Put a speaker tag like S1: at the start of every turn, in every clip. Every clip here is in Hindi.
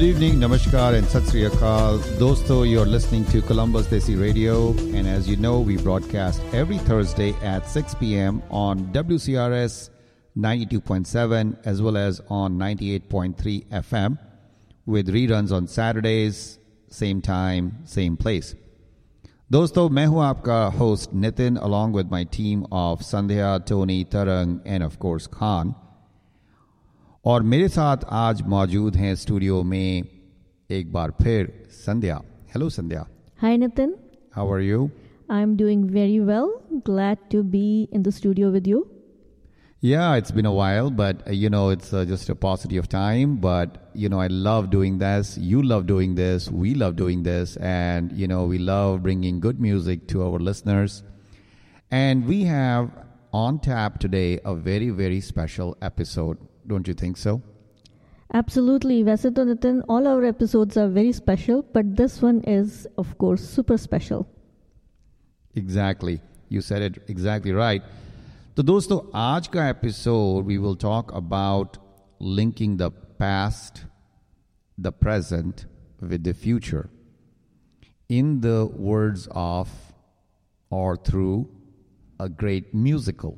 S1: Good evening, namaskar and sat sri akal. Dosto, you're listening to Columbus Desi Radio, and as you know, we broadcast every Thursday at 6 p.m. on WCRS 92.7 as well as on 98.3 FM with reruns on Saturdays, same time, same place. दोस्तों मैं हूं आपका host Nitin along with my team of Sandhya, Tony, Tarang and of course Khan. और मेरे साथ आज मौजूद हैं स्टूडियो में एक बार फिर Sandhya. Hello Sandhya.
S2: Hi Nitin.
S1: How are you?
S2: I'm doing very well. Glad to be in the studio with you.
S1: Yeah, it's been a while, but it's just a paucity of time. But I love doing this. You love doing this. We love doing this, and we love bringing good music to our listeners. And we have on tap today a very, very special episode. Don't you think so?
S2: Absolutely. वैसे तो Nitin, all our episodes are very special, but this one is, of course, super special.
S1: Exactly. You said it exactly right. तो दोस्तों आज का episode we will talk about linking the past, the present with the future in the words of or through a great musical.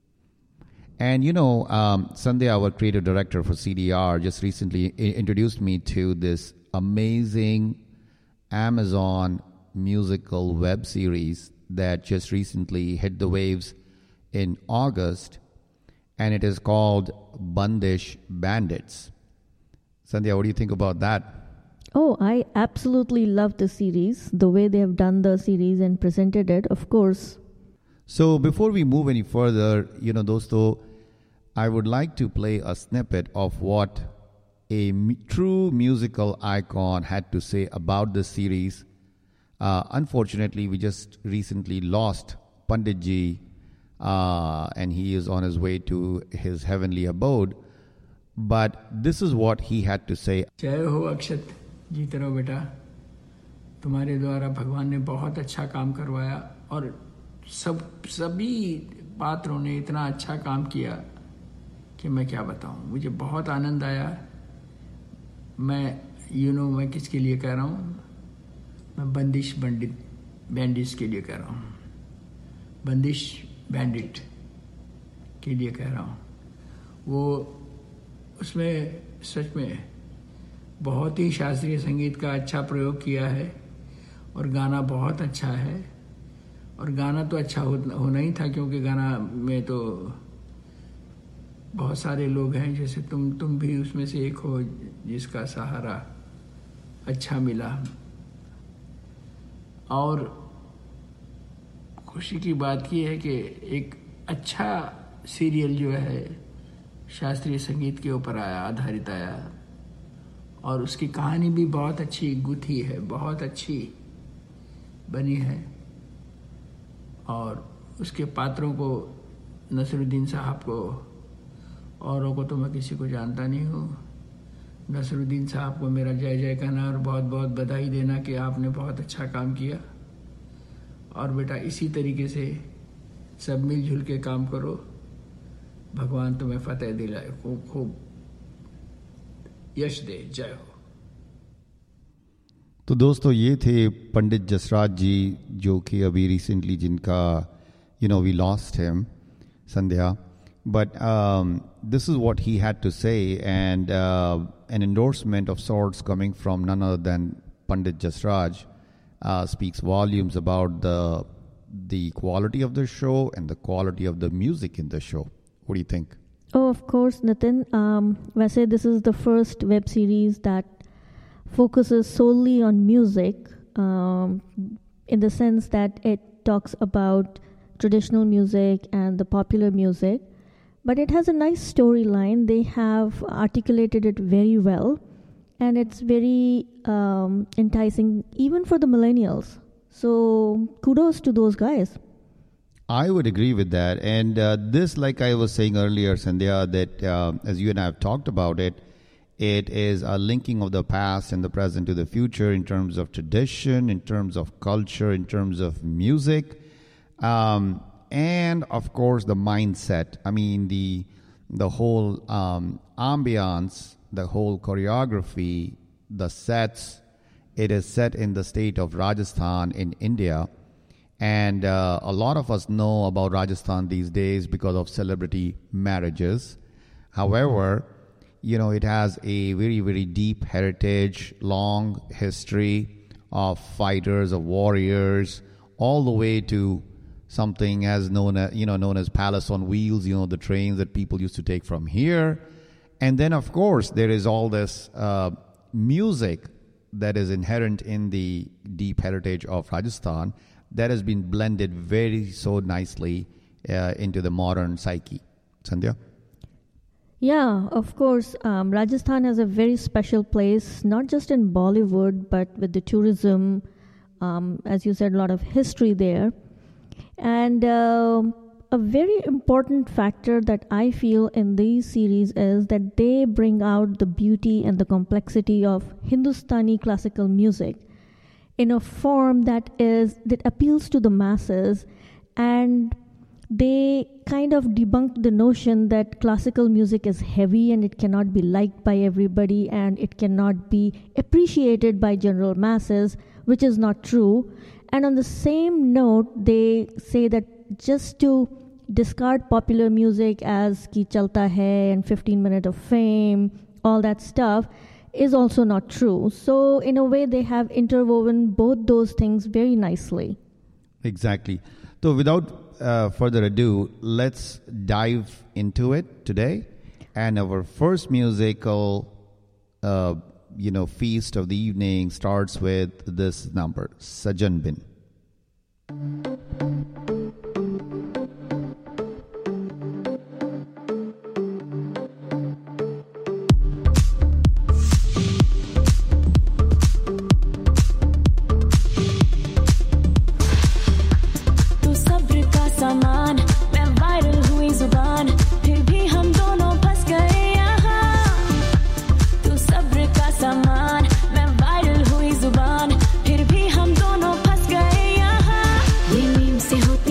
S1: And Sandhya, our creative director for CDR, just recently introduced me to this amazing Amazon musical web series that just recently hit the waves in August, and it is called Bandish Bandits. Sandhya, what do you think about that?
S2: Oh, I absolutely love the series, the way they have done the series and presented it, of course.
S1: So before we move any further, dosto, I would like to play a snippet of what a true musical icon had to say about this series. Unfortunately, we just recently lost Pandit Ji, and he is on his way to his heavenly abode. But this is what he had to say.
S3: जय हो अक्षत, जीते रहो बेटा. तुम्हारे द्वारा भगवान ने बहुत अच्छा काम करवाया और सभी पात्रों ने इतना अच्छा काम किया कि मैं क्या बताऊं. मुझे बहुत आनंद आया. मैं किसके लिए कह रहा हूं? मैं बंदिश बैंडिट्स के लिए कह रहा हूं. बंदिश बैंडिट के लिए कह रहा हूं. वो उसमें सच में बहुत ही शास्त्रीय संगीत का अच्छा प्रयोग किया है और गाना बहुत अच्छा है. और गाना तो अच्छा होना ही था, क्योंकि गाना में तो बहुत सारे लोग हैं, जैसे तुम भी उसमें से एक हो जिसका सहारा अच्छा मिला. और खुशी की बात यह है कि एक अच्छा सीरियल जो है शास्त्रीय संगीत के ऊपर आधारित आया, और उसकी कहानी भी बहुत अच्छी गुथी है, बहुत अच्छी बनी है. और उसके पात्रों को, नसरुद्दीन साहब को, औरों को तो मैं किसी को जानता नहीं हूँ. नसरुद्दीन साहब को मेरा जय जय कहना और बहुत बहुत बधाई देना कि आपने बहुत अच्छा काम किया. और बेटा इसी तरीके से सब मिलजुल के काम करो. भगवान तुम्हें फतेह दिलाए, खूब यश दे. जय हो.
S1: तो दोस्तों ये थे पंडित जसराज जी, जो कि अभी रिसेंटली जिनका we lost him, Sandhya. But this is what he had to say, and an endorsement of sorts coming from none other than Pandit Jasraj speaks volumes about the quality of the show and the quality of the music in the show. What do you think?
S2: Oh, of course, Nitin. वैसे this is the first web series that focuses solely on music, in the sense that it talks about traditional music and the popular music. But it has a nice storyline. They have articulated it very well, and it's very enticing even for the millennials. So kudos to those guys.
S1: I would agree with that. And this, like I was saying earlier, Sandhya, that as you and I have talked about it, it is a linking of the past and the present to the future in terms of tradition, in terms of culture, in terms of music. And of course the mindset. I mean the whole ambiance, the whole choreography, the sets. It is set in the state of Rajasthan in India. And a lot of us know about Rajasthan these days because of celebrity marriages. However, it has a very, very deep heritage, long history of fighters, of warriors, all the way to something as known as Palace on Wheels, the trains that people used to take from here. And then, of course, there is all this music that is inherent in the deep heritage of Rajasthan that has been blended very so nicely into the modern psyche. Sandhya?
S2: Yeah, of course. Rajasthan has a very special place, not just in Bollywood, but with the tourism. As you said, a lot of history there. And a very important factor that I feel in these series is that they bring out the beauty and the complexity of Hindustani classical music in a form that appeals to the masses, and they kind of debunked the notion that classical music is heavy and it cannot be liked by everybody and it cannot be appreciated by general masses, which is not true. And on the same note, they say that just to discard popular music as Ki Chalta Hai and 15 Minutes of Fame, all that stuff, is also not true. So in a way, they have interwoven both those things very nicely.
S1: Exactly. So without further ado, let's dive into it today. And our first musical, feast of the evening starts with this number, Sajan Bin.
S4: से होते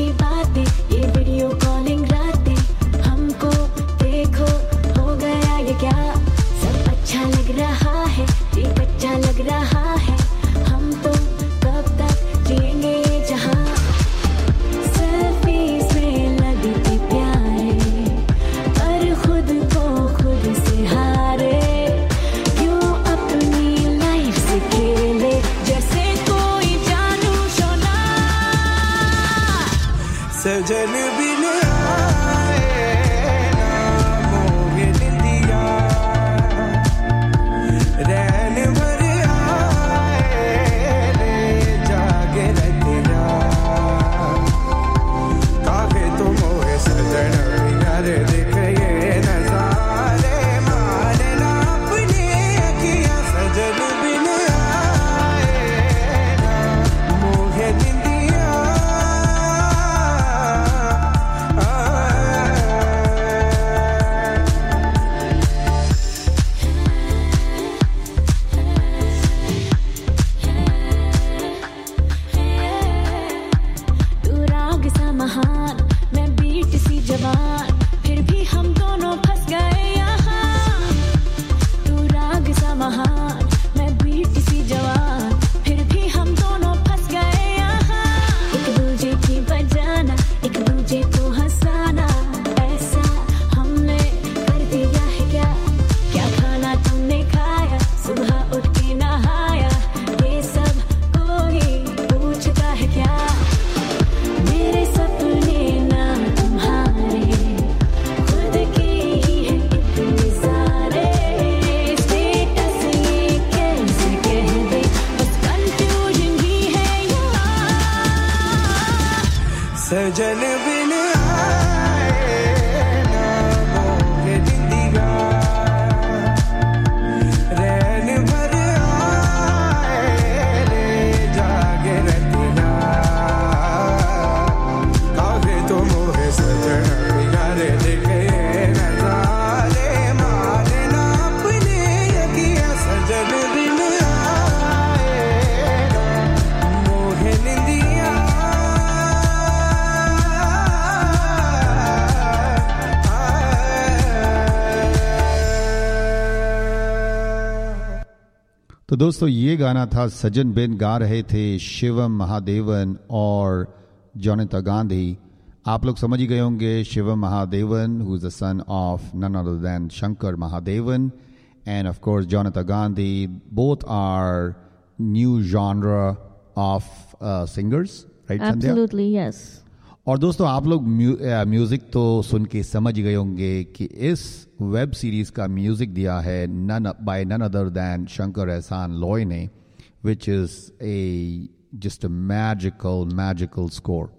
S1: तो दोस्तों ये गाना था सजन बिन, गा रहे थे शिवम महादेवन और जोनिता गांधी. आप लोग समझ ही गए होंगे, Shivam Mahadevan who is the son of none other than Shankar Mahadevan, and of course Jonita Gandhi. Both are new genre of singers, right Sandhya?
S2: Absolutely, yes.
S1: और दोस्तों आप लोग म्यूजिक तो सुन के समझ गए होंगे कि इस वेब सीरीज का म्यूजिक दिया है by none other than Shankar Ehsan Loy ने, which is a just a magical score.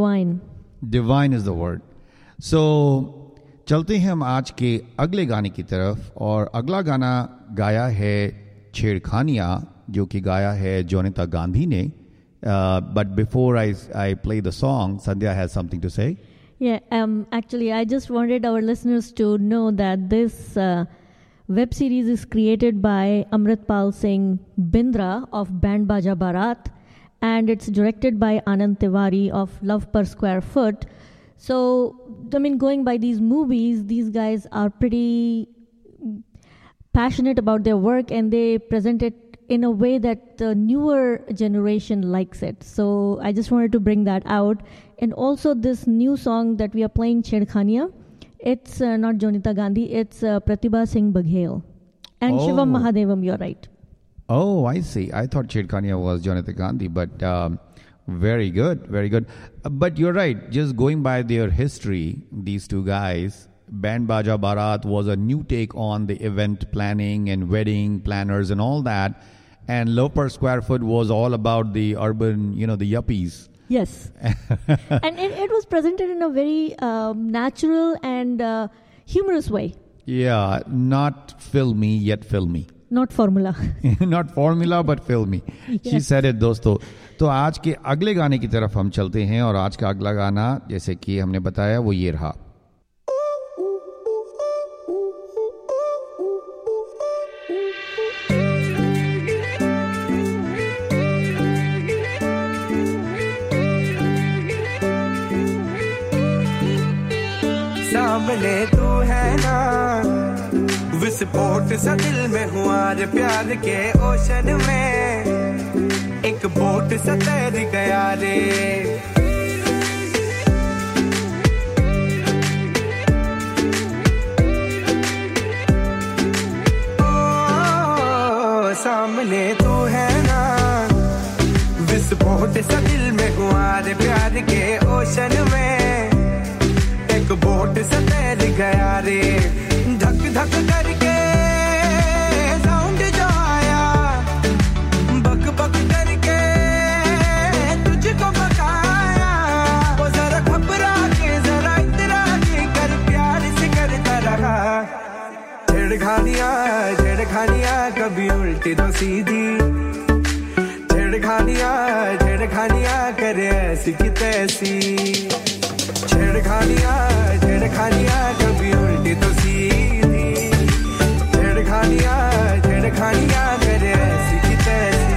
S1: Divine is the word. So चलते हैं हम आज के अगले गाने की तरफ, और अगला गाना गाया है छेड़खानियां, जो कि गाया है जोनिता गांधी ने. But before I play the song, Sandhya has something to say.
S2: Yeah, actually, I just wanted our listeners to know that this web series is created by Amritpal Singh Bindra of Band Baja Barat, and it's directed by Anand Tiwari of Love Per Square Foot. So, I mean, going by these movies, these guys are pretty passionate about their work, and they present it in a way that the newer generation likes it. So I just wanted to bring that out. And also this new song that we are playing, Chedkhaniya, it's not Jonita Gandhi, it's Pratibha Singh Baghel. And Shivam Mahadevam, you're right.
S1: Oh, I see. I thought Chedkhaniya was Jonita Gandhi, but very good, very good. But you're right, just going by their history, these two guys, Band Baja Barat was a new take on the event planning and wedding planners and all that. And Love Per Square Foot was all about the urban, the yuppies.
S2: Yes. And it was presented in a very natural and humorous way.
S1: Yeah, not filmy yet filmy.
S2: Not formula.
S1: Not formula but filmy. Yes. She said it, दोस्तों. तो आज के अगले गाने की तरफ हम चलते हैं, और आज का अगला गाना जैसे कि हमने बताया वो ये रहा.
S4: सामने तू है ना, विस्फोट सा दिल में हुआ रे प्यार के ओशन में, एक बोट सा तैर गया रे. ओ सामने तू है ना, विस्फोट सा दिल में हुआ रे प्यार के ओशन में, एक बोट से तैर गया रे. धक धक करके साउंड जो आया, बक बक करके तुझको बकाया. वो जरा घबरा के जरा इतरा के कर प्यार से करता रहा. छेड़खानियां कभी उल्टी तो सीधी, छेड़खानियां करे ऐसी की तैसी. छेड़खानियां कभी उल्टी तो सीधी, छेड़खानियां करे ऐसी की तैसी.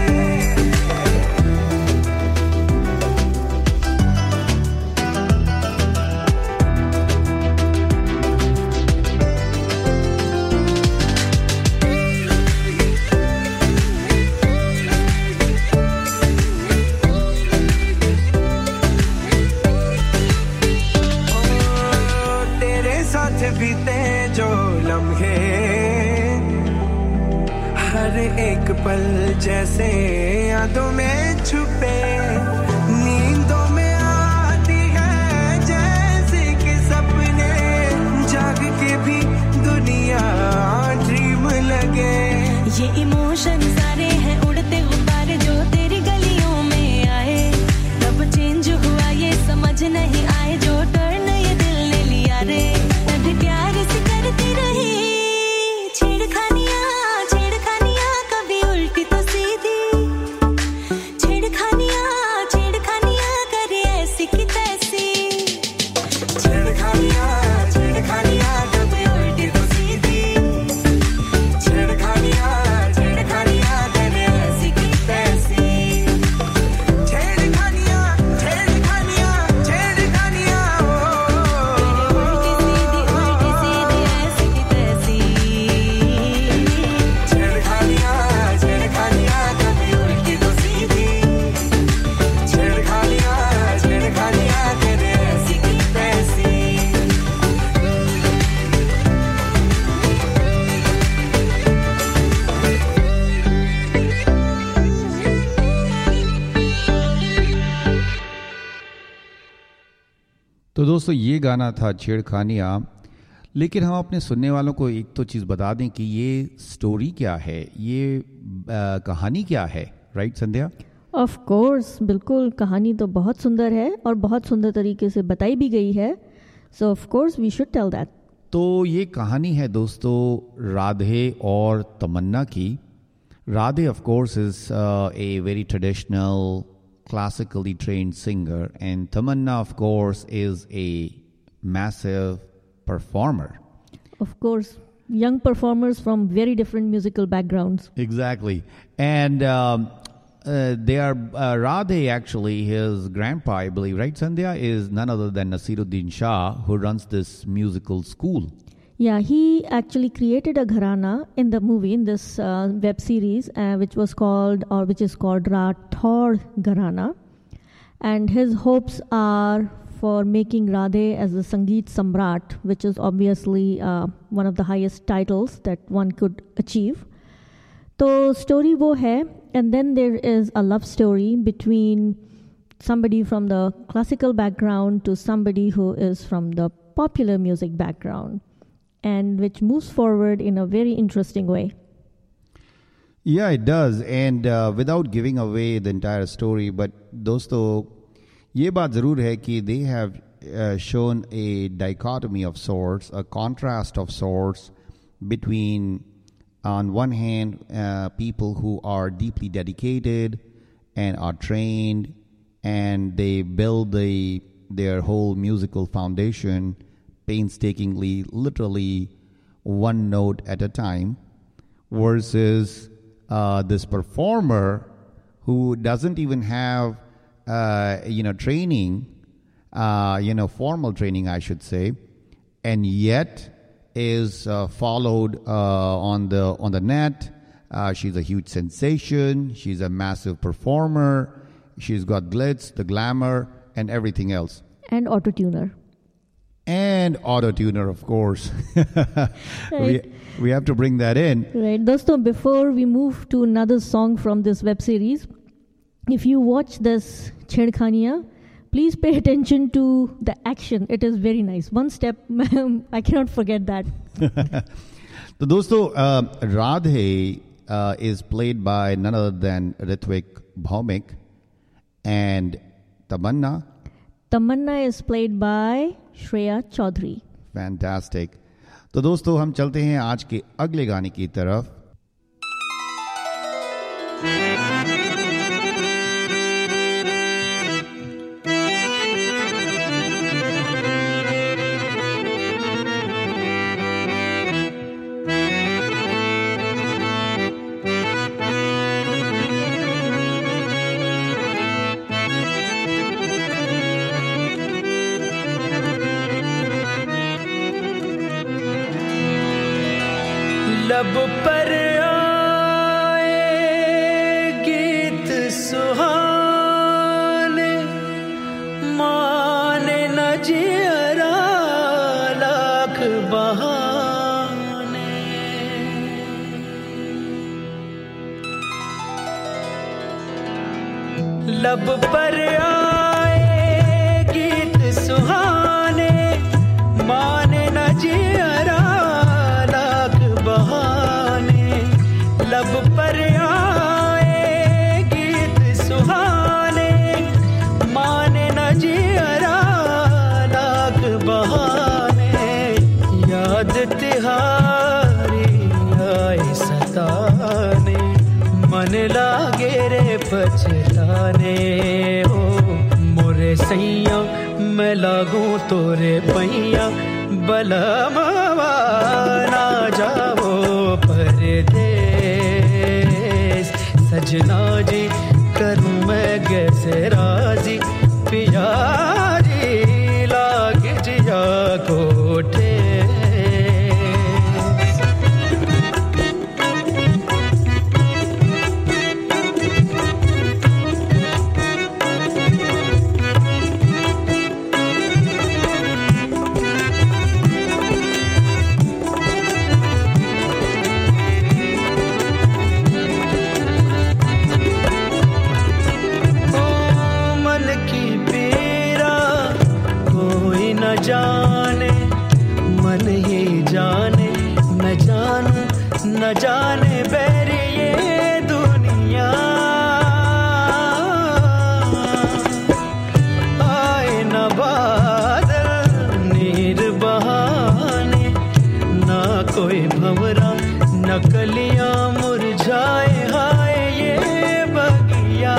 S4: बीते जो लम्हे, हर एक पल जैसे यादों में छुपे, नींदों में आती है जैसे कि सपने, जाग के भी दुनिया ड्रीम लगे.
S5: ये इमोशन सारे हैं उड़ते गुब्बारे जो तेरी गलियों में आए, कब चेंज हुआ ये समझ नहीं आए, जो टर्न ये दिल ने लिया रे. प्यार से करती रही छेड़खानियां कभी उल्टी तो सीधी, छेड़खानियां करे ऐसी की तैसी. छेड़खानियां कभी उल्टी तो सीधी, छेड़खानियां करे ऐसी की तैसी. छेड़खानियां
S1: तो दोस्तों ये गाना था छेड़खानियाँ। लेकिन हम अपने सुनने वालों को एक तो चीज़ बता दें कि ये स्टोरी क्या है, ये कहानी क्या है, राइट संध्या?
S2: ऑफ कोर्स, बिल्कुल, कहानी तो बहुत सुंदर है और बहुत सुंदर तरीके से बताई भी गई है, so of course we should tell that.
S1: तो ये कहानी है दोस्तों राधे और तमन्ना की। Radhe of course is a very traditional classically trained singer, and Tamanna of course is a massive performer.
S2: Of course, young performers from very different musical backgrounds.
S1: Exactly. And they are Radhe, actually his grandpa, I believe, right Sandhya, is none other than Nasiruddin Shah, who runs this musical school.
S2: Yeah, he actually created a gharana in the movie, in this web series, which is called Rathod Gharana. And his hopes are for making Radhe as a Sangeet Samrat, which is obviously one of the highest titles that one could achieve. So story wo hai, and then there is a love story between somebody from the classical background to somebody who is from the popular music background, and which moves forward in a very interesting way.
S1: Yeah, it does. And without giving away the entire story, but dosto, ye baat zarur hai ki they have shown a dichotomy of sorts, a contrast of sorts between, on one hand, people who are deeply dedicated and are trained, and they build their whole musical foundation painstakingly, literally one note at a time, versus this performer who doesn't even have training, formal training, I should say, and yet is followed on the net. She's a huge sensation. She's a massive performer. She's got glitz, the glamour, and everything else.
S2: And auto-tuner.
S1: And auto-tuner, of course.
S2: Right.
S1: We have to bring that in.
S2: Right. Dosto, before we move to another song from this web series, if you watch this Chhedkhaniyan, please pay attention to the action. It is very nice. One step, I cannot forget that.
S1: So, dosto, Radhe is played by none other than Ritwik Bhaumik, and Tamanna
S2: is played by Shreya Chaudhary.
S1: Fantastic. तो दोस्तों हम चलते हैं आज के अगले गाने की तरफ।
S4: लब पर आए गीत सुहाने, माने न जियरा लाख बहाने। लब पर आए गीत सुहाने, माने न जियरा बहाने। लब पर आए गीत सुहाने, माने न जियरा लाख बहाने। याद तिहारी आए सताने, मन लागे रे पछताने। ओ मोरे सैया मैं लागूं तोरे पैया, बलमवा ना जाओ परदेस। सजना जी करूं मैं कैसे राजी, पिया जी लाग जिया कोठे। मन की पीरा
S6: न जाने बैरी ये दुनिया आए न बादल नीर बहाने ना कोई भंवरा न कलियां मुरझाए हाय ये बगिया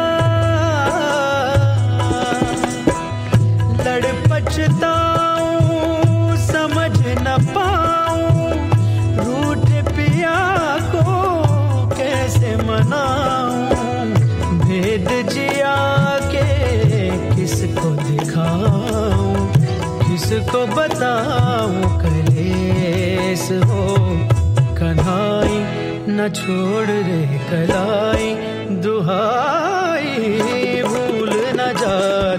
S6: लड़ पछताऊं समझ न पाऊं रूठ पिया को कैसे मनाऊं भेद जिया के किसको दिखाऊं किसको बताऊं कलेस हो कन्हाई न छोड़ रे कलाई दुहाई भूल न जा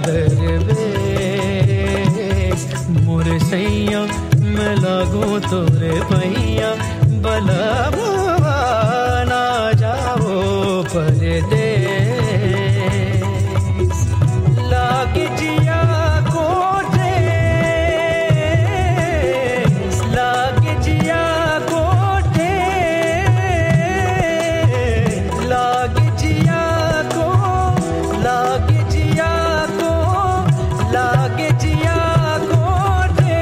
S6: दरवेश मोरे सैया मैं लागू तोरे भैया भला ना जाओ परदेस लाग जिया कोठे लाग जिया कोठे लाग जिया को लाग जिया को लाग जिया कोठे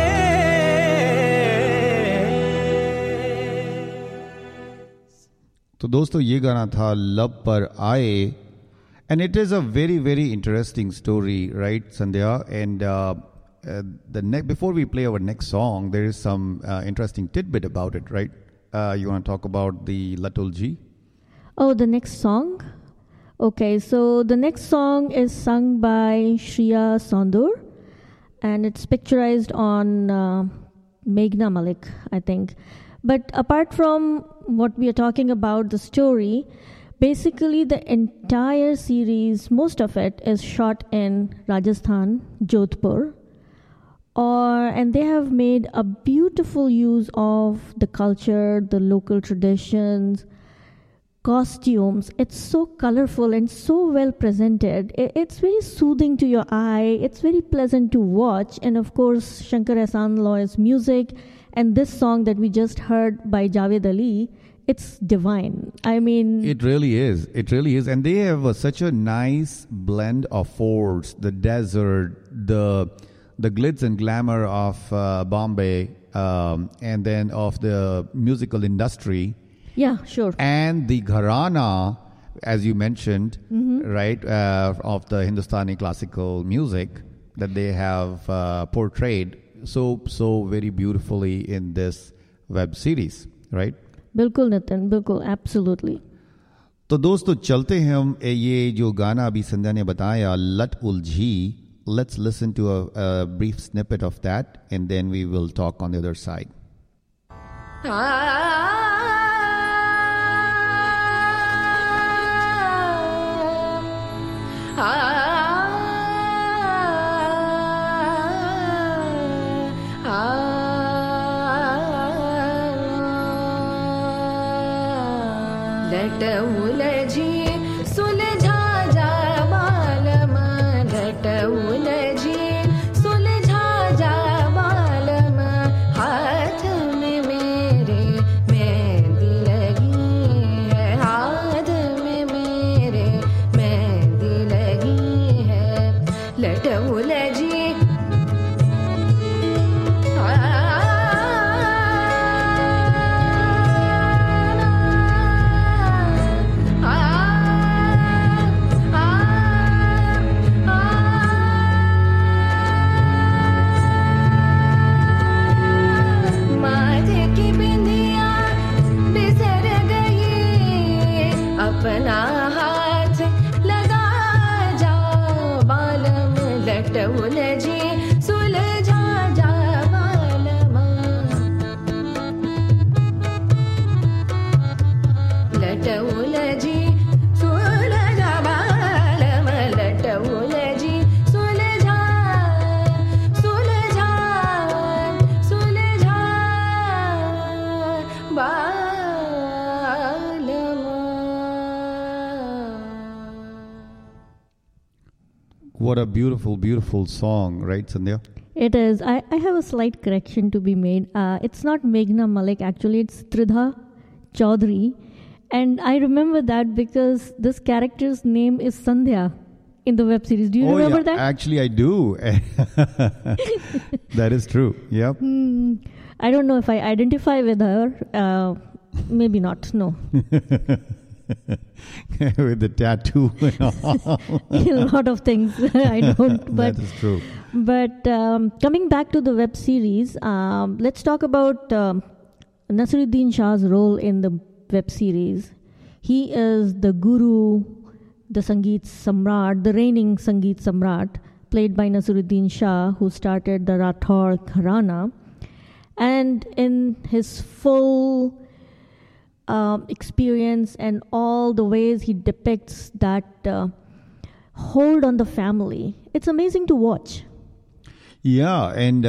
S1: तो दोस्तों ये गाना था लब पर आए and it is a very very interesting story, right Sandhya? And before we play our next song, there is some interesting tidbit about it, right? You want to talk about the Latul Ji?
S2: Oh, the next song? Okay, so the next song is sung by Shriya Sondur, and it's picturized on Meghna Malik, I think. But apart from what we are talking about, the story, basically the entire series, most of it is shot in Rajasthan, Jodhpur. And they have made a beautiful use of the culture, the local traditions, costumes. It's so colorful and so well presented. It's very soothing to your eye. It's very pleasant to watch. And of course, Shankar Ehsaan Loy's music and this song that we just heard by Javed Ali, it's divine. I mean,
S1: it really is. It really is. And they have such a nice blend of forts, the desert, the glitz and glamour of Bombay, and then of the musical industry.
S2: Yeah, sure.
S1: And the gharana, as you mentioned, right, of the Hindustani classical music that they have portrayed so very beautifully in this web series, right?
S2: बिल्कुल नितिन, बिल्कुल, absolutely.
S1: तो दोस्तों चलते हैं हम ये जो गाना अभी संध्या ने बताया लट उलझी. Let's listen to a brief snippet of that and then we will talk on the other side.
S5: लट उलझी सुलझा जा बालम लट उलझी सुलझा जा बालम हाथ में मेरे मेहंदी लगी है हाथ में मेरे मेहंदी लगी है लट उलझी अपना हाथ लगा जा बालम लट उलझी सुलझा जा बालम लट उलझी सुलझा बालम लट उलझी सुलझा सुलझा सुलझा
S1: What a beautiful, beautiful song, right, Sandhya?
S2: It is. I have a slight correction to be made. It's not Meghna Malik, actually, it's Tridha Chaudhary. And I remember that because this character's name is Sandhya in the web series. Do you remember that?
S1: Actually, I do. That is true. Yep.
S2: I don't know if I identify with her. Maybe not. No.
S1: With the tattoo and all.
S2: A lot of things I don't. But
S1: That is true.
S2: But coming back to the web series, let's talk about Naseeruddin Shah's role in the web series. He is the guru, the Sangeet Samrat, the reigning Sangeet Samrat, played by Naseeruddin Shah, who started the Rathore Gharana. And in his full experience and all the ways he depicts that hold on the family, it's amazing to watch.
S1: Yeah, and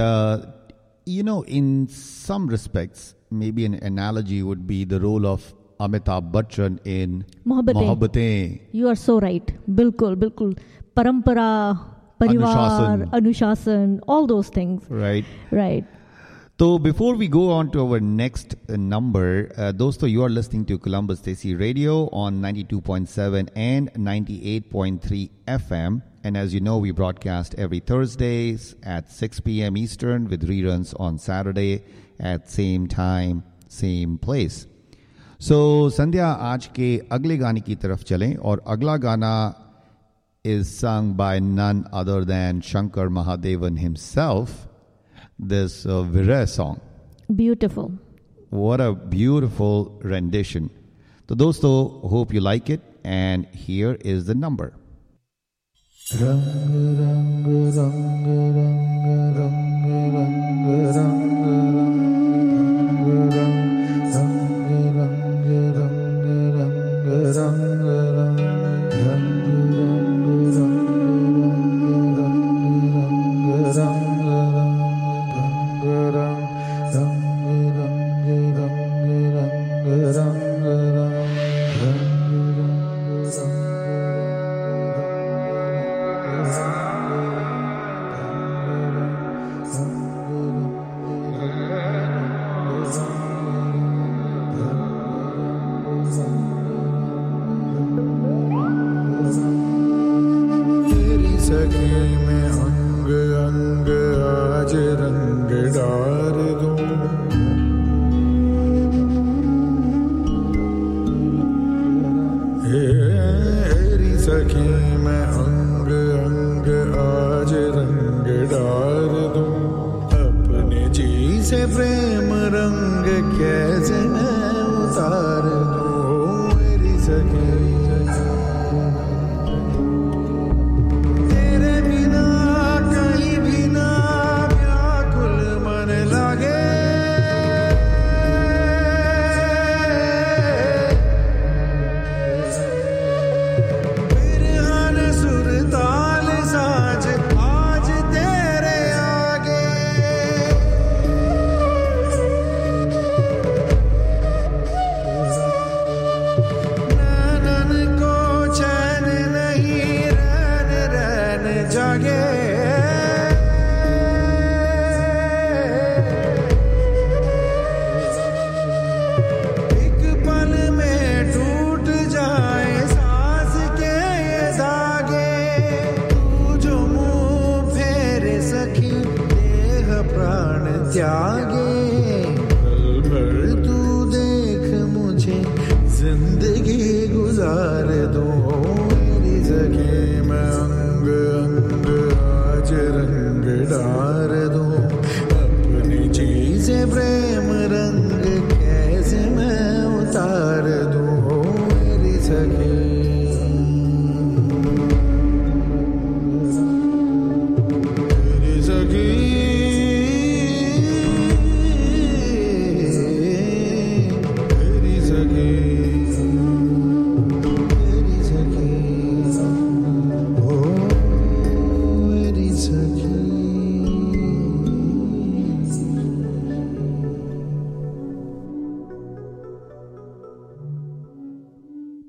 S1: in some respects, maybe an analogy would be the role of Amitabh Bachchan in Mohabbatein.
S2: You are so right. Bilkul, bilkul. Parampara, Parivar, Anushasan, all those things.
S1: Right.
S2: Right.
S1: So before we go on to our next number, dosto, you are listening to Columbus Desi Radio on 92.7 and 98.3 FM. And as you know, we broadcast every Thursdays at 6 p.m. Eastern with reruns on Saturday at same time, same place. So, Sandhya, आज के अगले गाने की तरफ चलें और अगला गाना is sung by none other than Shankar Mahadevan himself. This Viraj song.
S2: Beautiful.
S1: What a beautiful rendition. So, dosto, hope you like it. And here is the number.
S7: Rang rang rang rang rang rang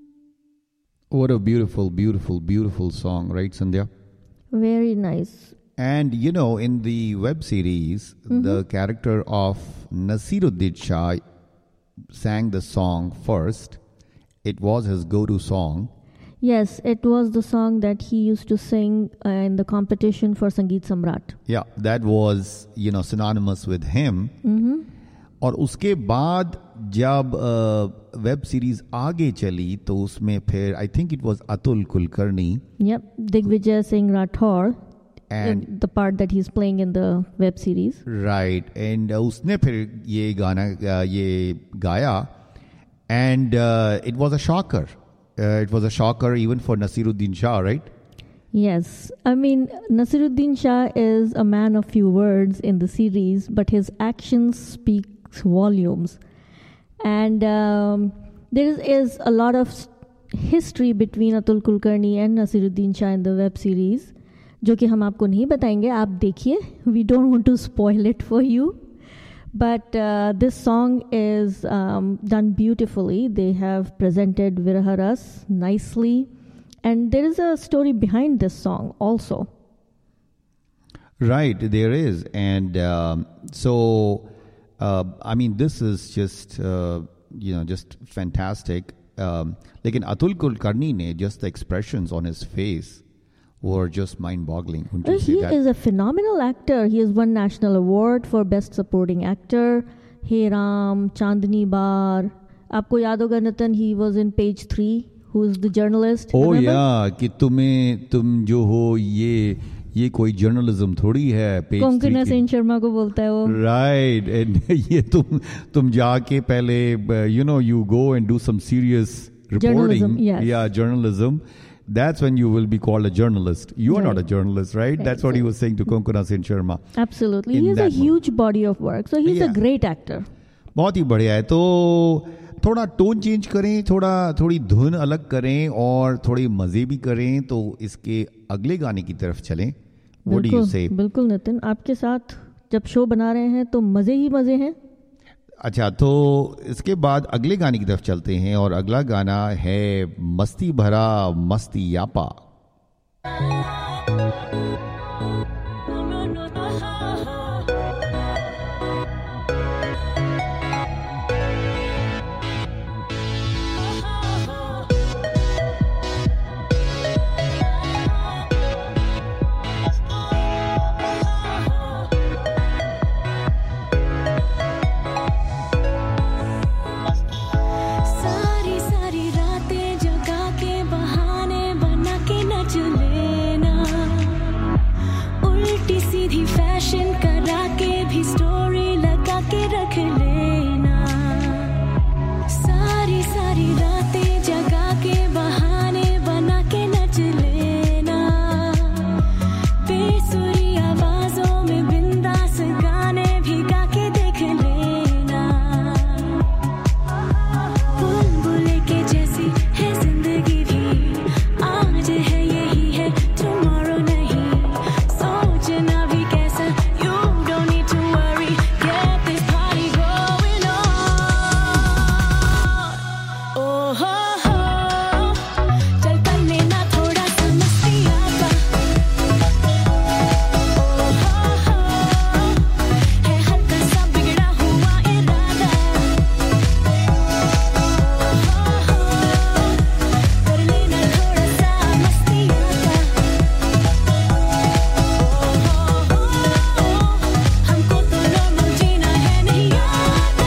S1: What a beautiful, beautiful, beautiful song, right, Sandhya?
S2: Very nice.
S1: And you know, in the web series, the character of Nasiruddin Shah sang the song first. It was his go-to song.
S2: Yes, it was the song that he used to sing in the competition for Sangeet Samrat.
S1: Yeah, that was, you know, synonymous with him. और उसके बाद जब वेब सीरीज आगे चली तो उसमें फिर I think it was Atul Kulkarni.
S2: Yep, Digvijay Singh Rathore,
S1: And
S2: the part that he's playing in the web series.
S1: right, and उसने फिर ये गाना ये गाया, and it was a shocker. It was a shocker even for Nasiruddin Shah, right?
S2: Yes, I mean, Nasiruddin Shah is a man of few words in the series, but his actions speaks volumes. And there is a lot of history between Atul Kulkarni and Nasiruddin Shah in the web series, जो कि हम आपको नहीं बताएंगे, आप देखिए. We don't want to spoil it for you. But this song is done beautifully. They have presented Viraharas nicely. And there is a story behind this song also.
S1: Right, there is. And so, I mean, this is just, just fantastic. Lekin Atul Kulkarni ne, just the expressions on his face were just mind-boggling. Wouldn't you say
S2: He
S1: that?
S2: is a phenomenal actor. He has won National Award for Best Supporting Actor. Hey Ram, Chandni Bar. आपको याद होगा Nitin, he was in Page 3, who is the journalist.
S1: Oh
S2: remember?
S1: yeah, कि तुम जो हो ये कोई जर्नलिज्म थोड़ी है. Page
S2: कोंकणा
S1: 3
S2: सेन शर्मा को बोलता है वो.
S1: Right, and ये तुम जाके पहले you go and do some serious reporting.
S2: Journalism, yes.
S1: Yeah, journalism. That's when you will be called a journalist. You are not a
S2: Right.
S1: journalist, right? That's what he was saying to Konkona Sen Sharma.
S2: Absolutely.
S1: In
S2: He has a
S1: that
S2: huge body of work. So he's
S1: Yeah.
S2: a great actor.
S1: बहुत ही बढ़िया है. तो थोड़ा टोन चेंज करें, थोड़ी धुन अलग करें और थोड़ी मजे भी करें, तो इसके अगले गाने की तरफ चलें. What do you say?
S2: बिल्कुल नितिन, आपके साथ जब शो बना रहे हैं तो मजे ही मजे हैं.
S1: अच्छा, तो इसके बाद अगले गाने की तरफ चलते हैं और अगला गाना है मस्ती भरा मस्ती यापा.
S5: सारी सारी रातें जगा के बहाने बना के नच लेना, उल्टी सीधी फैशन करा के भी स्टोरी लगा के रख लेना. सारी सारी रातें जगा के बहाने बना के नच लेना, बेसुरी आवाजों में बिंदास गाने भी गा के देख लेना. बुलबुले के जैसी है जिंदगी भी, आज है यही है tomorrow नहीं, सोचना भी कैसा. You don't need to worry, get this party going on. Oh ho ho, चल कर लेना थोड़ा सा मस्ती आपा. Oh ho ho, है हल्का सा बिगड़ा हुआ इरादा. कर लेना थोड़ा सा मस्ती आपा. हमको तो नॉर्मल जीना है नहीं आता.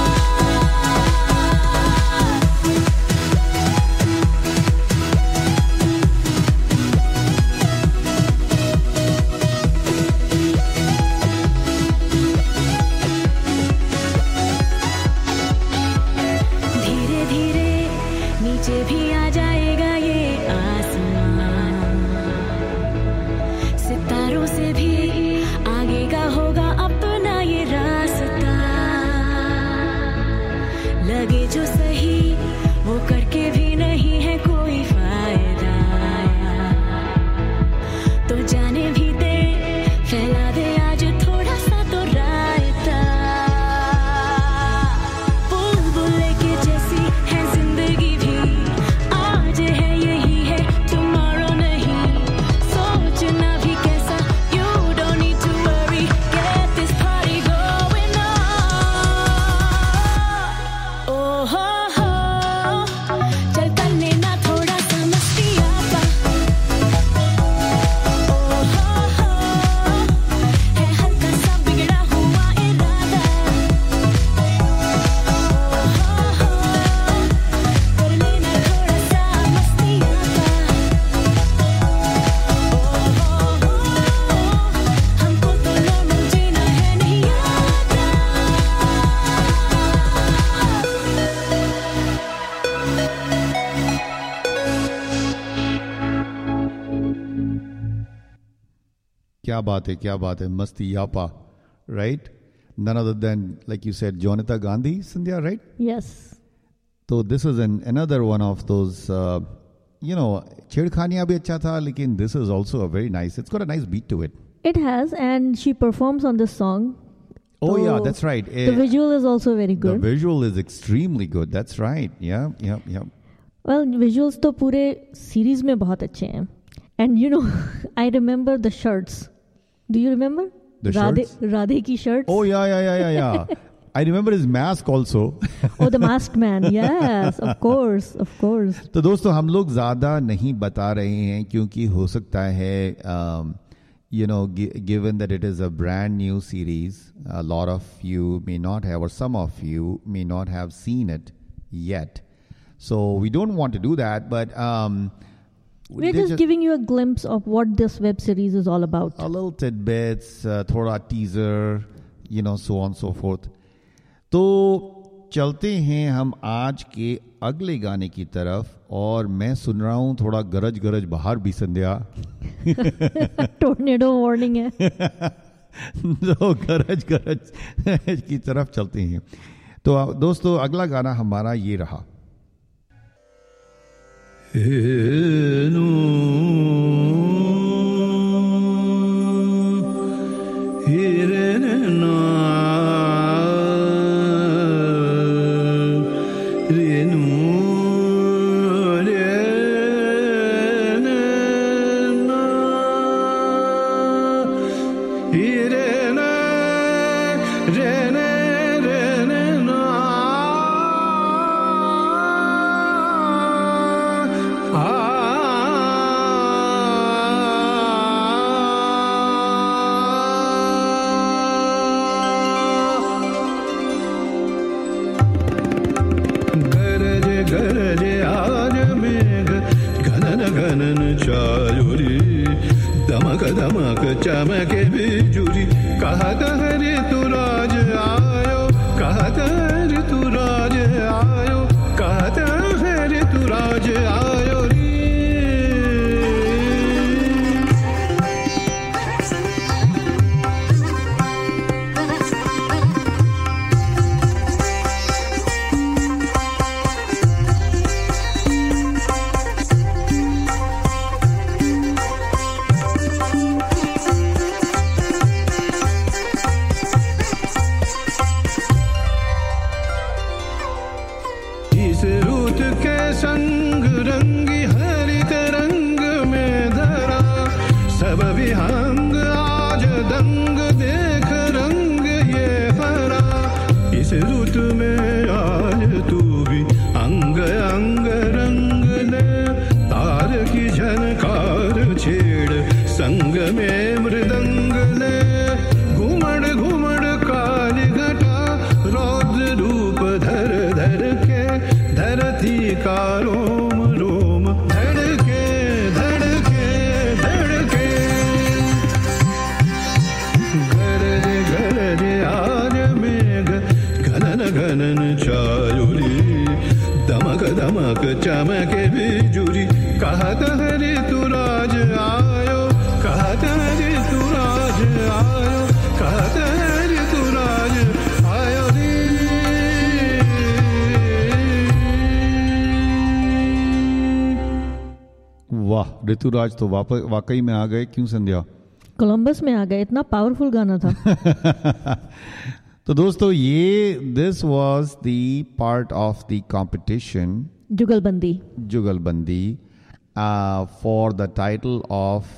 S5: धीरे धीरे नीचे भी आ जाएगा ये आसमान, सितारों से भी आगे का होगा अपना ये रास्ता. लगे जो सही वो करके भी नहीं है कोई फायदा, तो जाने भी दे, फैला दे आज थोड़ा सा तो रायता. बुलबुले के जैसी है जिंदगी भी,
S1: क्या बात है, मस्ती यापा, right? None other than, like you said, Jonathan Gandhi, Sandhya, right?
S2: Yes.
S1: So this is another one of those, Chedkhaniya bhi acha tha, lekin this is also a very nice, it's got a nice beat to it.
S2: It has, and she performs on this song.
S1: Oh,
S2: So
S1: yeah, that's right.
S2: The visual is also very
S1: The
S2: good.
S1: visual is extremely good. That's right. Yeah.
S2: Well, visuals तो पूरे series में बहुत अच्छे हैं. And I remember the shirts. Do you remember?
S1: The shirts?
S2: Radhe ki shirts.
S1: Oh, yeah. I remember his mask also.
S2: Oh, the masked man. Yes, of course.
S1: तो दोस्तों हम लोग ज़्यादा नहीं बता रहे हैं क्योंकि हो सकता है given that it is a brand new series, a lot of you may not have, or some of you may not have seen it yet. So we don't want to do that, but
S2: we're just giving you a glimpse of what this web series is all about.
S1: A little tidbits, thoda teaser, so on and so forth. तो चलते हैं हम आज के अगले गाने की तरफ, और मैं सुन रहा हूँ थोड़ा गरज बाहर भी संध्या.
S2: टोर्नेडो वार्निंग है.
S1: तो गरज की तरफ चलते हैं. तो दोस्तों अगला गाना हमारा ये रहा.
S8: चमके बिजुरी कहत हरि तू राज आयो, कहत हरि तू राज आयो, कहत हरि तू राज आयो रे. संग रंगी हरित रंग में धरा, सब विहंग आज दंग देख रंग ये हरा. इस ऋतु में आज तू भी अंग अंग रंग ले, तार की झनकार छेड़ संग में मृदंग ले. घुमड़ घुमड़ काली घटा रौद्र रूप धर धर के, धरती का रोम रोम धड़के धड़के धड़के. गरज गरज आज मेघ घनन घनन चायुरी, दमक दमक चमके बिजुरी कहत हरि तू राज आयो, कहत हरि तू राज आयो, कहत हरि तू राज आयो रे.
S1: वाह, ऋतुराज तो वाकई में आ गए. क्यों संध्या?
S2: कोलंबस में आ गए. इतना पावरफुल गाना था.
S1: तो दोस्तों ये this was the part of the competition jugalbandi for the title of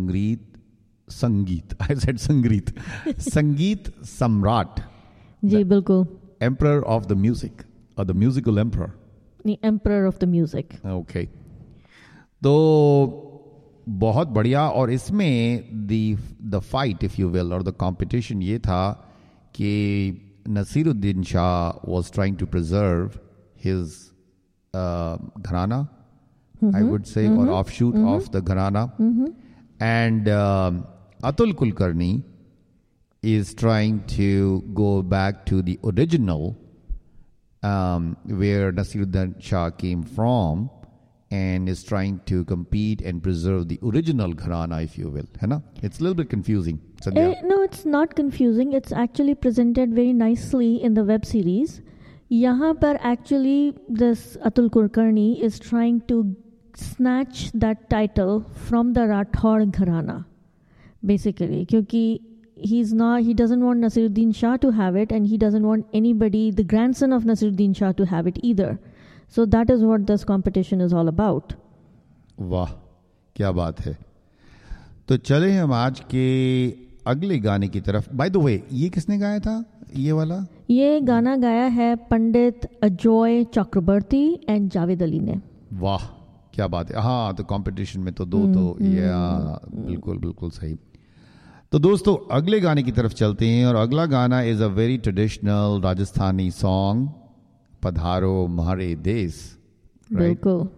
S1: Sangeet I said Sangeet Samrat.
S2: जी बिल्कुल.
S1: एम्परर ऑफ द म्यूजिक, और the musical emperor.
S2: The emperor of the music.
S1: Okay. तो बहुत बढ़िया. और इसमें the fight if you will, और द कंपटीशन ये था कि Naseeruddin Shah was trying to preserve his gharana, I would say, और offshoot of the gharana, and Atul Kulkarni is trying to go back to the original where Nasiruddin Shah came from, and is trying to compete and preserve the original gharana, if you will. है ना? It's a little bit confusing. Sandhya?
S2: No, it's not confusing. It's actually presented very nicely in the web series. यहाँ पर actually this Atul Kulkarni is trying to snatch that title from the Rathod Gharana, basically, क्योंकि he doesn't want Nasiruddin Shah to have it, and he doesn't want anybody, the grandson of Nasiruddin Shah, to have it either. So that is what this competition is all about.
S1: वाह, क्या बात है. तो चले हम आज के अगले गाने की तरफ. बाय द वे, ये किसने गाया था ये वाला?
S2: ये गाना गाया है पंडित अजॉय चक्रवर्ती एंड जावेद अली ने.
S1: वाह, क्या बात है. हाँ, तो कंपटीशन में तो दो तो ये बिल्कुल बिल्कुल सही. तो दोस्तों अगले गाने की तरफ चलते हैं, और अगला गाना is a very traditional Rajasthani song, Padharo Mhare देश.
S2: बिल्कुल.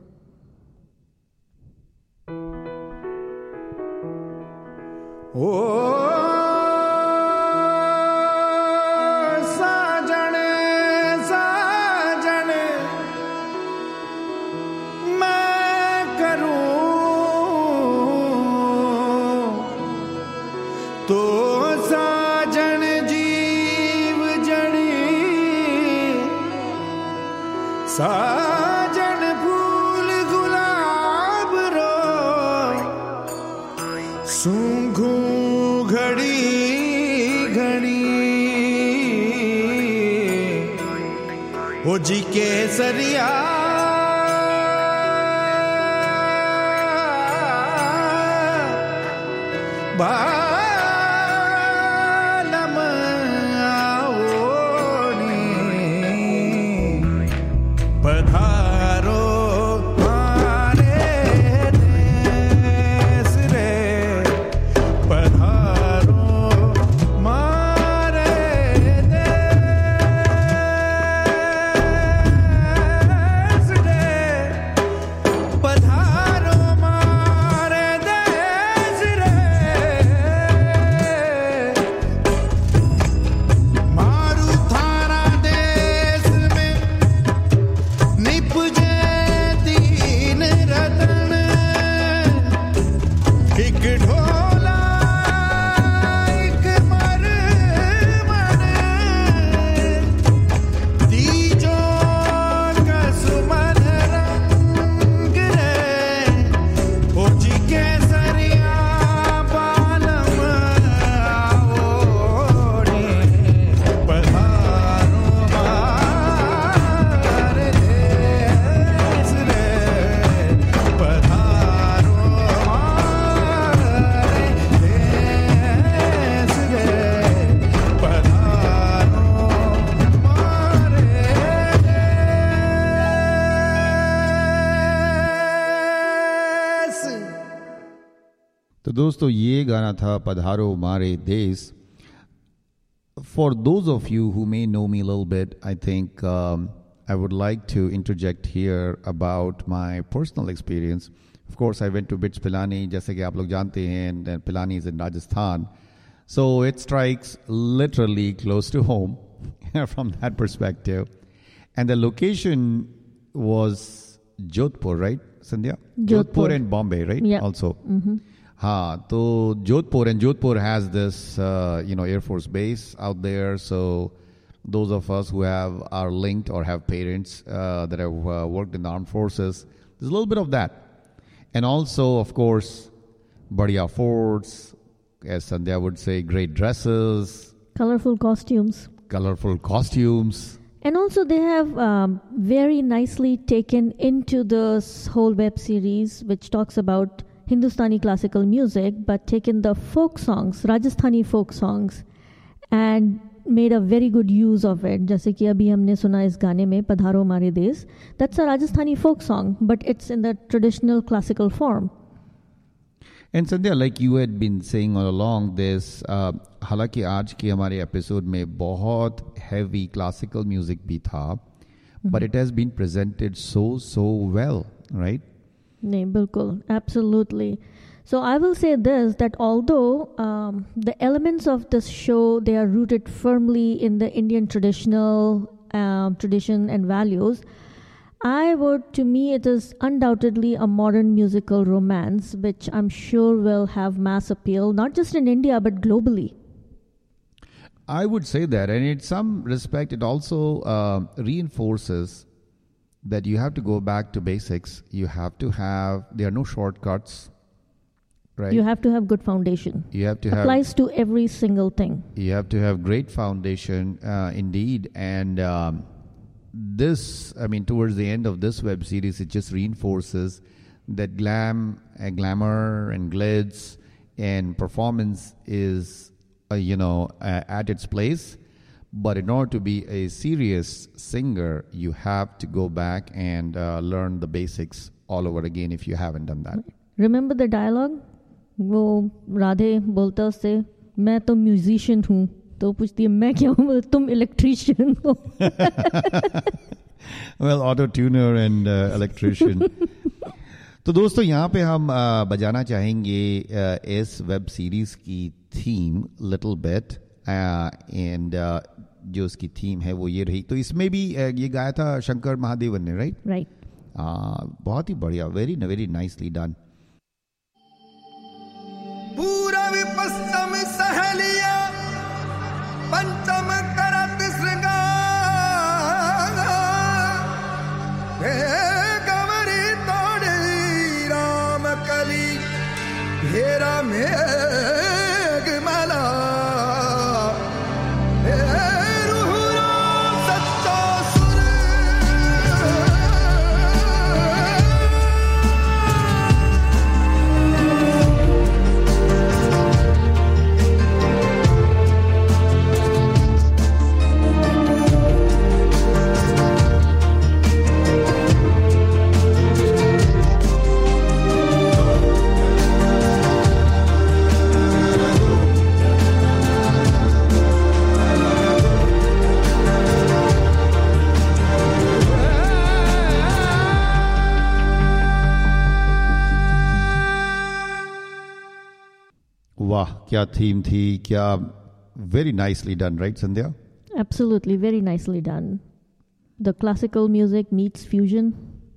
S4: ओ साजन साजन मैं करूं तो साजन जीव जड़ी साजन फूल गुलाब रो सूंघू घड़ी घड़ी ओ जी केसरिया बालम आओने पधारो मारे देश रे, पधारो मारे देश रे, पधारो मारे देश रे. मारू थारा देश में निपजे दीन रतन, एक ढोला एक मरमन, तीजो कसुमन रंग रे, ओ जी केसरिया बालम आओने पधारो मारे देश रे, पधारो मारे देश रे, पधारो मारे देश.
S1: तो दोस्तों ये गाना था पधारो मारे देश. For those of you who may know me a little bit, I think I would like to interject here about my personal experience. Of course, I went to BITS Pilani, जैसे कि आप लोग जानते हैं, and Pilani is in Rajasthan. So it strikes literally close to home from that perspective. And the location was Jodhpur, right, Sandhya?
S2: Jodhpur.
S1: And Bombay, right?
S2: Yeah.
S1: Also. हाँ, तो Jodhpur has this, Air Force base out there. So those of us who are linked or have parents that have worked in the armed forces, there's a little bit of that. And also, of course, Badhiya forts, as Sandhya would say, great dresses,
S2: Colorful costumes.
S1: And
S2: also they have very nicely taken into this whole web series, which talks about Hindustani classical music, but taken the folk songs, Rajasthani folk songs, and made a very good use of it. जैसे कि अभी हमने सुना इस गाने में पधारो मारे देश, that's a Rajasthani folk song, but it's in the traditional classical form.
S1: And Sandhya, like you had been saying all along, this, हालांकि आज के हमारे एपिसोड में बहुत heavy classical music भी था, but it has been presented so well, right?
S2: नहीं, बिल्कुल, absolutely. So I will say this, that although the elements of this show, they are rooted firmly in the Indian tradition and values, To me, it is undoubtedly a modern musical romance, which I'm sure will have mass appeal, not just in India, but globally.
S1: I would say that, and in some respect, it also reinforces that you have to go back to basics. You have to have, there are no shortcuts, right?
S2: You have to have good foundation.
S1: You have to
S2: Applies to every single thing.
S1: You have to have great foundation, indeed. And this, I mean, towards the end of this web series, it just reinforces that glamour and glitz and performance is, at its place. But in order to be a serious singer, you have to go back and learn the basics all over again if you haven't done that.
S2: Remember the dialogue? वो राधे बोलता उससे, मैं तो म्यूजिशियन हूँ, तो पूछती है मैं क्या हूँ, तुम इलेक्ट्रीशियन हो.
S1: Well, auto tuner and electrician. तो दोस्तों यहाँ पे हम बजाना चाहेंगे इस वेब सीरीज की थीम लिटिल बिट, एंड जो उसकी थीम है वो ये रही. तो इसमें भी ये गाया था शंकर महादेवन ने, राइट?
S2: राइट.
S1: बहुत ही बढ़िया, वेरी वेरी नाइसली डन.
S4: पूरब पश्चिम सहेलिया पंचम करत श्रृंगार, हे कमरी तोड़ी राम कली घेरा मेघमाला, हे रूह राम सच्चा सुर.
S1: वाह क्या थीम थी, क्या very nicely done, right Sandhya?
S2: Absolutely, very nicely done. The classical music meets fusion.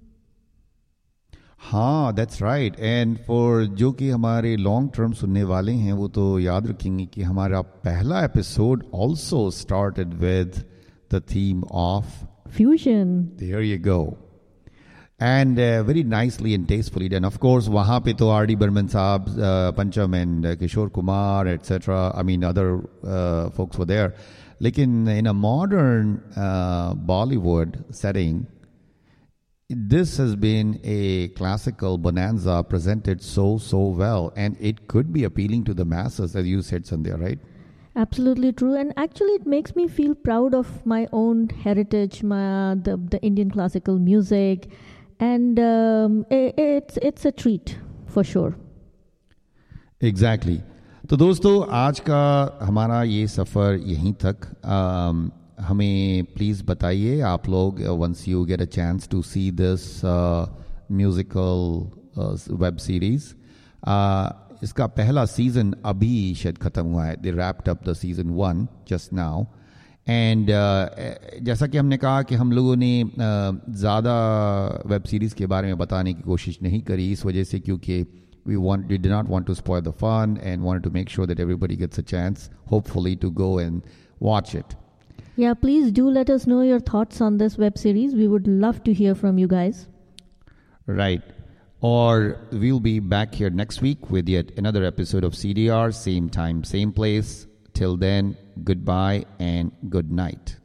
S1: हाँ, that's right. And for जो कि हमारे लॉन्ग टर्म सुनने वाले हैं वो तो याद रखेंगे कि हमारा पहला episode also started with the theme of
S2: Fusion.
S1: There you go. And very nicely and tastefully done. Of course, वहाँ पे तो R.D. Burman साहब, Pancham and Kishore Kumar, etc. I mean, other folks were there. Lekin in a modern Bollywood setting, this has been a classical bonanza presented so well, and it could be appealing to the masses, as you said, Sandhya, right?
S2: Absolutely true, and actually it makes me feel proud of my own heritage, the Indian classical music, and it's a treat for sure.
S1: Exactly. तो दोस्तों आज का हमारा ये सफ़र यहीं तक. हमें प्लीज़ बताइए आप लोग, once you get a chance to see this musical web series, इसका पहला सीज़न अभी शायद ख़त्म हुआ है. They wrapped up the season 1 just now. And जैसा कि हमने कहा कि हम लोगों ने ज़्यादा वेब सीरीज़ के बारे में बताने की कोशिश नहीं करी, इस वजह से क्योंकि we did not want to spoil the fun and wanted to make sure that everybody gets a chance, hopefully, to go and watch it.
S2: Yeah, please do let us know your thoughts on this web series. We would love to hear from you guys.
S1: Right. Or we'll be back here next week with yet another episode of CDR, same time, same place. Till then, goodbye and good night.